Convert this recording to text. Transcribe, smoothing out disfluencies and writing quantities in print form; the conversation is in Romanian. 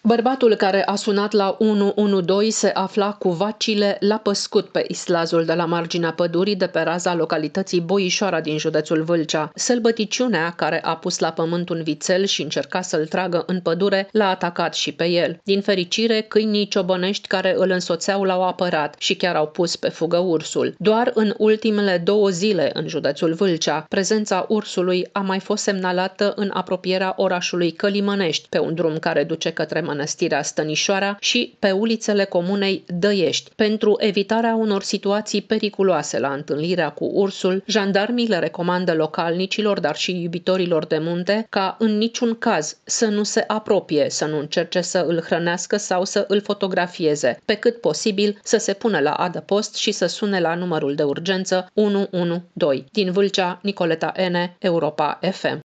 Bărbatul care a sunat la 112 se afla cu vacile la păscut pe islazul de la marginea pădurii de pe raza localității Boișoara din județul Vâlcea. Sălbăticiunea, care a pus la pământ un vițel și încerca să-l tragă în pădure, l-a atacat și pe el. Din fericire, câinii ciobănești care îl însoțeau l-au apărat și chiar au pus pe fugă ursul. Doar în ultimele 2 zile în județul Vâlcea, prezența ursului a mai fost semnalată în apropierea orașului Călimănești, pe un drum care duce către Mănăstirea Stănișoara și pe ulițele comunei Dăiești. Pentru evitarea unor situații periculoase la întâlnirea cu ursul, jandarmii le recomandă localnicilor, dar și iubitorilor de munte, ca în niciun caz să nu se apropie, să nu încerce să îl hrănească sau să îl fotografieze, pe cât posibil să se pună la adăpost și să sune la numărul de urgență 112. Din Vâlcea, Nicoleta N., Europa FM.